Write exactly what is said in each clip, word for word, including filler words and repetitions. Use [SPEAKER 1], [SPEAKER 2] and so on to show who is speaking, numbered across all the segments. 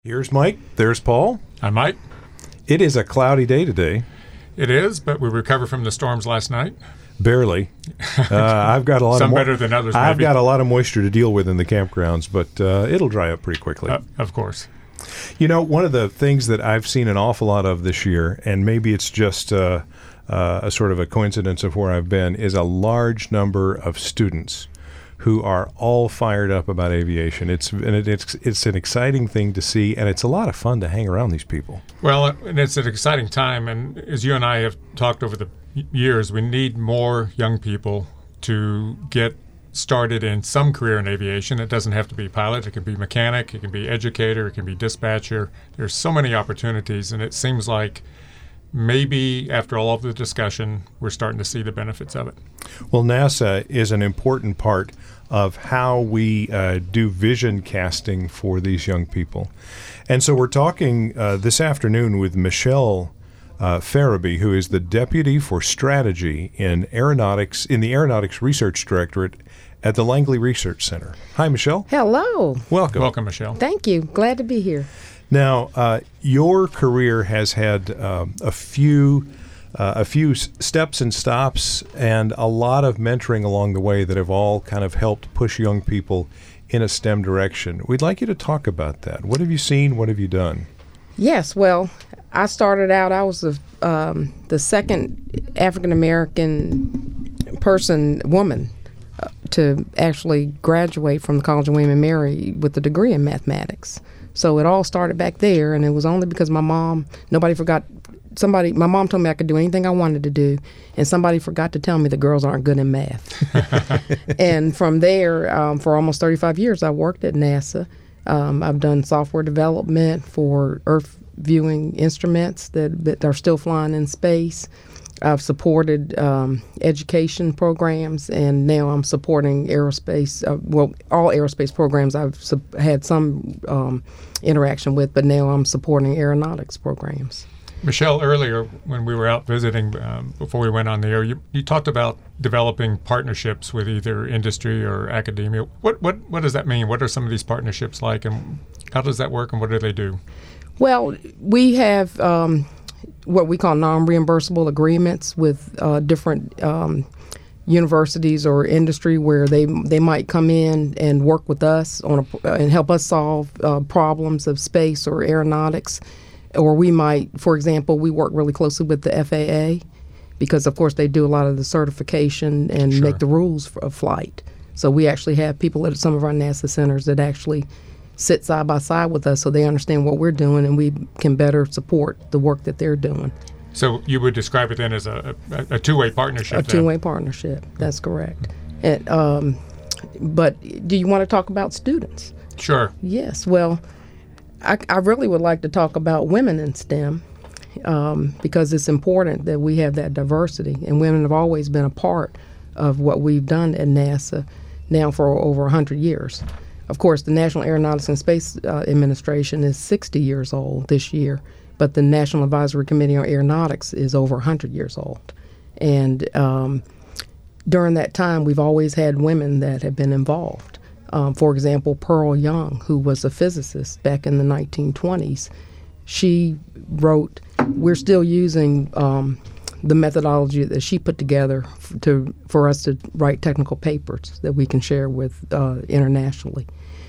[SPEAKER 1] Here's Mike. There's Paul.
[SPEAKER 2] I'm Mike.
[SPEAKER 1] It is a cloudy day today.
[SPEAKER 2] It is, but we recovered from the storms last night.
[SPEAKER 1] Barely. Uh, I've got a lot.
[SPEAKER 2] Some
[SPEAKER 1] of mo-
[SPEAKER 2] better than others.
[SPEAKER 1] I've
[SPEAKER 2] maybe.
[SPEAKER 1] got a lot of moisture to deal with in the campgrounds, but uh, it'll dry up pretty quickly.
[SPEAKER 2] Uh, of course.
[SPEAKER 1] You know, one of the things that I've seen an awful lot of this year, and maybe it's just uh, uh, a sort of a coincidence of where I've been, is a large number of students who are all fired up about aviation. It's and it, it's it's an exciting thing to see, and it's a lot of fun to hang around these people.
[SPEAKER 2] Well, and it's an exciting time, and as you and I have talked over the years, we need more young people to get started in some career in aviation. It doesn't have to be pilot. It can be mechanic. It can be educator. It can be dispatcher. There's so many opportunities, and it seems like maybe after all of the discussion, we're starting to see the benefits of it.
[SPEAKER 1] Well, NASA is an important part of how we uh, do vision casting for these young people. And so we're talking uh, this afternoon with Michelle uh, Farabee, who is the Deputy for Strategy in Aeronautics in the Aeronautics Research Directorate at the Langley Research Center. Hi, Michelle.
[SPEAKER 3] Hello.
[SPEAKER 1] Welcome.
[SPEAKER 2] Welcome, Michelle.
[SPEAKER 3] Thank you. Glad to be here.
[SPEAKER 1] Now, uh, your career has had um, a few uh, a few s- steps and stops and a lot of mentoring along the way that have all kind of helped push young people in a STEM direction. We'd like you to talk about that. What have you seen? What have you done?
[SPEAKER 3] Yes, well, I started out, I was the, um, the second African-American person, woman, uh, to actually graduate from the College of William and Mary with a degree in mathematics. So it all started back there, and it was only because my mom, nobody forgot, somebody, my mom told me I could do anything I wanted to do, and somebody forgot to tell me the girls aren't good in math. And from there, um, for almost thirty-five years, I worked at NASA. Um, I've done software development for Earth viewing instruments that, that are still flying in space. I've supported um, education programs, and now I'm supporting aerospace, uh, well, all aerospace programs I've su- had some um, interaction with, but now I'm supporting aeronautics programs.
[SPEAKER 2] Michelle, earlier when we were out visiting, um, before we went on the air, you, you talked about developing partnerships with either industry or academia. What, what, what does that mean? What are some of these partnerships like, and how does that work, and what do they do?
[SPEAKER 3] Well, we have um, what we call non-reimbursable agreements with uh, different um, universities or industry where they they might come in and work with us on a, uh, and help us solve uh, problems of space or aeronautics. Or we might, for example, we work really closely with the F A A because, of course, they do a lot of the certification and
[SPEAKER 2] Sure.
[SPEAKER 3] make the rules for, of flight. So we actually have people at some of our NASA centers that actually sit side by side with us so they understand what we're doing and we can better support the work that they're doing.
[SPEAKER 2] So you would describe it then as a, a, a two-way partnership?
[SPEAKER 3] A
[SPEAKER 2] then?
[SPEAKER 3] two-way partnership, that's correct. And, um, but do you want to talk about students?
[SPEAKER 2] Sure.
[SPEAKER 3] Yes, well, I, I really would like to talk about women in STEM um, because it's important that we have that diversity, and women have always been a part of what we've done at NASA now for over one hundred years. Of course, the National Aeronautics and Space uh, Administration is sixty years old this year, but the National Advisory Committee on Aeronautics is over one hundred years old. And um, during that time, we've always had women that have been involved. Um, for example, Pearl Young, who was a physicist back in the nineteen twenties, she wrote, we're still using um, the methodology that she put together f- to for us to write technical papers that we can share with uh, internationally.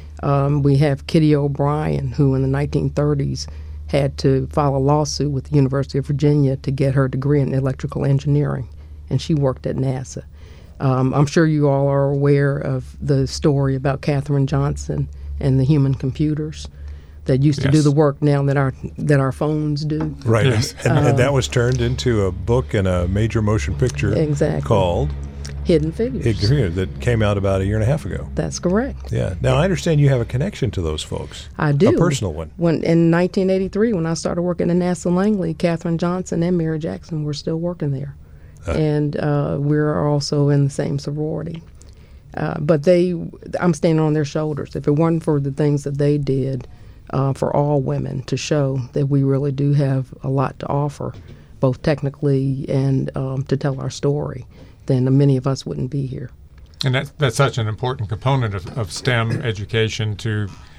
[SPEAKER 3] Um, we have Kitty O'Brien, who in the nineteen thirties had to file a lawsuit with the University of Virginia to get her degree in electrical engineering, and she worked at NASA. Um, I'm sure you all are aware of the story about Katherine Johnson and the human computers that used to
[SPEAKER 2] Yes.
[SPEAKER 3] do the work now that our that our phones do.
[SPEAKER 1] Right.
[SPEAKER 2] Yes.
[SPEAKER 1] And, and that was turned into a book and a major motion picture
[SPEAKER 3] Exactly.
[SPEAKER 1] called
[SPEAKER 3] Hidden Figures.
[SPEAKER 1] Hidden Figures that came out about a year and a half ago.
[SPEAKER 3] That's correct.
[SPEAKER 1] Yeah. Now, I understand you have a connection to those folks.
[SPEAKER 3] I do.
[SPEAKER 1] A personal one.
[SPEAKER 3] When in nineteen eighty-three, when I started working at NASA Langley, Katherine Johnson and Mary Jackson were still working there.
[SPEAKER 1] Uh.
[SPEAKER 3] And uh, we're also in the same sorority. Uh, but they, I'm standing on their shoulders. If it weren't for the things that they did uh, for all women to show that we really do have a lot to offer, both technically and um, to tell our story, then many of us wouldn't be here.
[SPEAKER 2] And that's, that's such an important component of, of STEM education to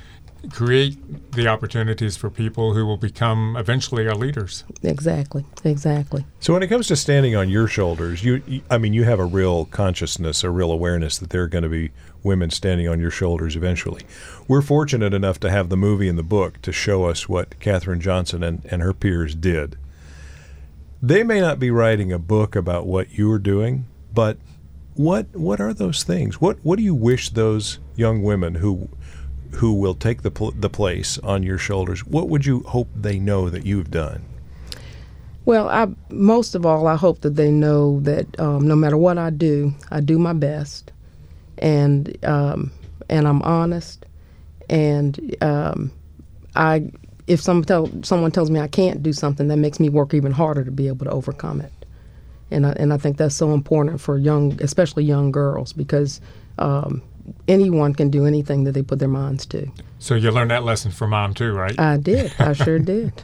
[SPEAKER 2] create the opportunities for people who will become eventually our leaders.
[SPEAKER 3] Exactly, exactly.
[SPEAKER 1] So when it comes to standing on your shoulders, you, you I mean, you have a real consciousness, a real awareness that there are going to be women standing on your shoulders eventually. We're fortunate enough to have the movie and the book to show us what Katherine Johnson and, and her peers did. They may not be writing a book about what you're doing, but what what are those things? What what do you wish those young women who who will take the pl- the place on your shoulders, what would you hope they know that you've done?
[SPEAKER 3] Well, I, most of all, I hope that they know that um, no matter what I do, I do my best, and um, and I'm honest, and um, I if some tell, someone tells me I can't do something, that makes me work even harder to be able to overcome it, and I, and I think that's so important for young, especially young girls, because um, anyone can do anything that they put their minds to.
[SPEAKER 2] So you learned that lesson from Mom too, right?
[SPEAKER 3] I did. I sure did.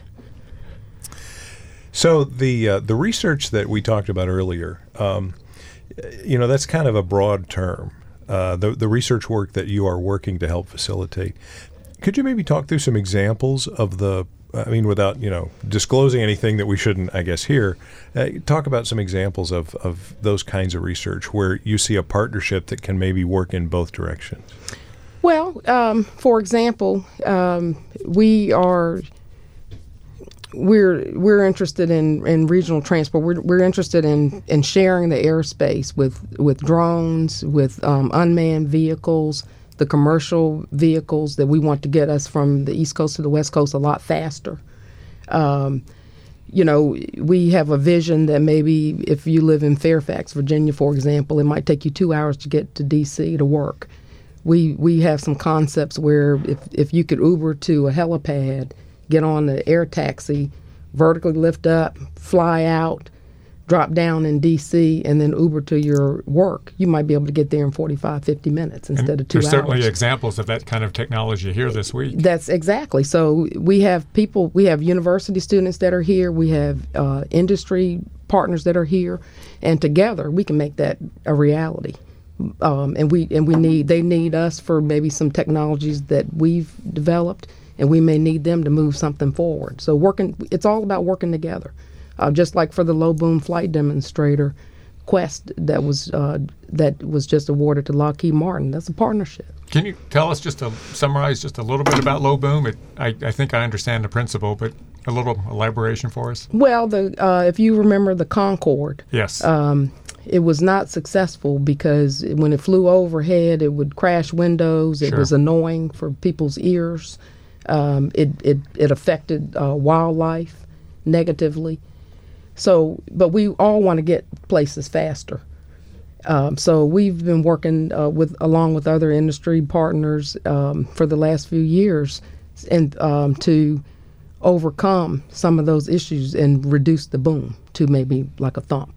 [SPEAKER 1] So the uh, the research that we talked about earlier, um, you know, that's kind of a broad term. Uh, the the research work that you are working to help facilitate. Could you maybe talk through some examples of the? I mean, without you know disclosing anything that we shouldn't, I guess, hear. Uh, talk about some examples of of those kinds of research where you see a partnership that can maybe work in both directions.
[SPEAKER 3] Well, um, for example, um, we are. We're we're interested in, in regional transport. We're we're interested in, in sharing the airspace with, with drones, with um, unmanned vehicles, the commercial vehicles that we want to get us from the East Coast to the West Coast a lot faster. Um, you know, we have a vision that maybe if you live in Fairfax, Virginia, for example, it might take you two hours to get to D C to work. We we have some concepts where if if you could Uber to a helipad, get on the air taxi, vertically lift up, fly out, drop down in D C, and then Uber to your work, you might be able to get there in forty-five, fifty minutes instead
[SPEAKER 2] and
[SPEAKER 3] of two
[SPEAKER 2] there's
[SPEAKER 3] hours.
[SPEAKER 2] There's certainly examples of that kind of technology here this week.
[SPEAKER 3] That's exactly. So we have people, we have university students that are here, we have uh, industry partners that are here, and together we can make that a reality. Um, and we and we need, they need us for maybe some technologies that we've developed, and we may need them to move something forward. So working, it's all about working together. Uh, just like for the low boom flight demonstrator quest that was uh, that was just awarded to Lockheed Martin. That's a partnership.
[SPEAKER 2] Can you tell us, just to summarize just a little bit about low boom? It, I, I think I understand the principle, but a little elaboration for us.
[SPEAKER 3] Well, the uh, if you remember the Concorde,
[SPEAKER 2] yes,
[SPEAKER 3] um, it was not successful because when it flew overhead, it would crash windows. It
[SPEAKER 2] Sure.
[SPEAKER 3] was annoying for people's ears. Um, it, it it affected uh, wildlife negatively. So, but we all want to get places faster. Um, so we've been working uh, with along with other industry partners um, for the last few years, and um, to overcome some of those issues and reduce the boom to maybe like a thump.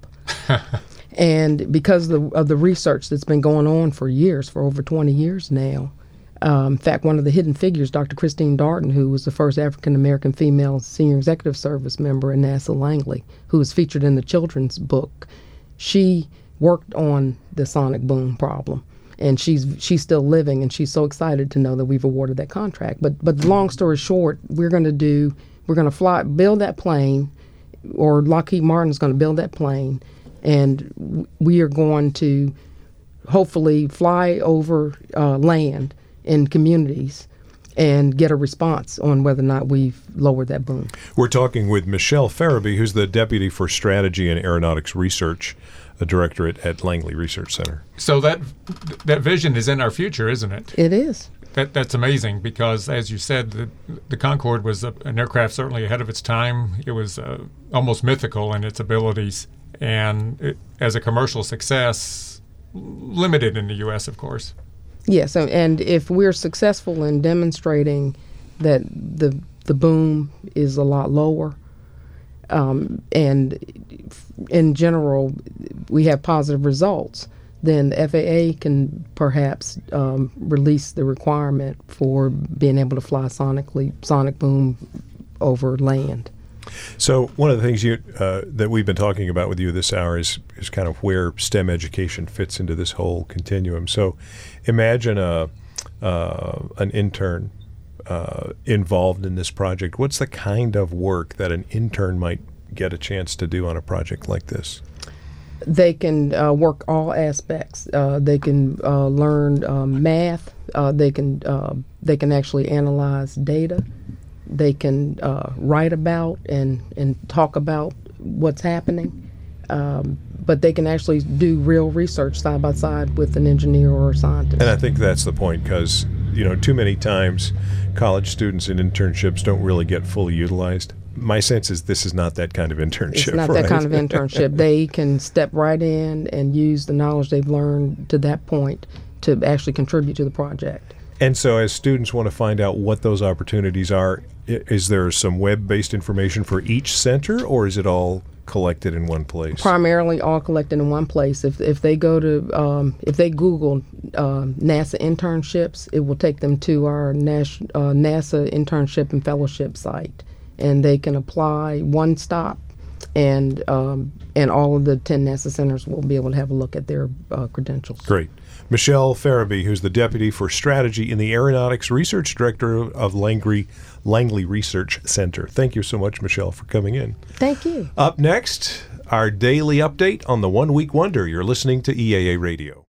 [SPEAKER 3] And because of the, of the research that's been going on for years, for over twenty years now. Um, in fact, one of the hidden figures, Doctor Christine Darden, who was the first African-American female senior executive service member in NASA Langley, who was featured in the children's book, she worked on the sonic boom problem. And she's she's still living, and she's so excited to know that we've awarded that contract. But but long story short, we're going to do, we're going to fly, build that plane, or Lockheed Martin's going to build that plane, and w- we are going to hopefully fly over uh, land in communities and get a response on whether or not we've lowered that boom.
[SPEAKER 1] We're talking with Michelle Farabee, who's the Deputy for Strategy and Aeronautics Research, a director at, at Langley Research Center.
[SPEAKER 2] So that that vision is in our future, isn't it?
[SPEAKER 3] It is.
[SPEAKER 2] That That's amazing because, as you said, the, the Concorde was a, an aircraft certainly ahead of its time. It was uh, almost mythical in its abilities, and it, as a commercial success, limited in the U S, of course.
[SPEAKER 3] Yes, and, and if we're successful in demonstrating that the the boom is a lot lower, um, and in general we have positive results, then the F A A can perhaps um, release the requirement for being able to fly sonically, sonic boom over land.
[SPEAKER 1] So one of the things you uh, that we've been talking about with you this hour is is kind of where STEM education fits into this whole continuum. So imagine a uh, an intern uh, involved in this project, what's the kind of work that an intern might get a chance to do on a project like this?
[SPEAKER 3] They can uh, work all aspects. Uh, they can uh, learn um, math. Uh, they can uh, they can actually analyze data. They can uh, write about and, and talk about what's happening. Um, but they can actually do real research side by side with an engineer or a scientist.
[SPEAKER 1] And I think that's the point, because you know, too many times college students in internships don't really get fully utilized. My sense is this is not that kind of internship.
[SPEAKER 3] It's not
[SPEAKER 1] right?
[SPEAKER 3] that kind of internship. They can step right in and use the knowledge they've learned to that point to actually contribute to the project.
[SPEAKER 1] And so as students want to find out what those opportunities are, i- is there some web-based information for each center, or is it all collected in one place?
[SPEAKER 3] Primarily all collected in one place. If if they go to um, if they Google uh, NASA internships, it will take them to our Nas- uh, NASA internship and fellowship site, and they can apply one stop, and um, and all of the ten NASA centers will be able to have a look at their uh, credentials.
[SPEAKER 1] Great. Michelle Farabee, who's the Deputy for Strategy in the Aeronautics Research Director of Langley, Langley Research Center. Thank you so much, Michelle, for coming in.
[SPEAKER 3] Thank you.
[SPEAKER 1] Up next, our daily update on the One Week Wonder. You're listening to E A A Radio.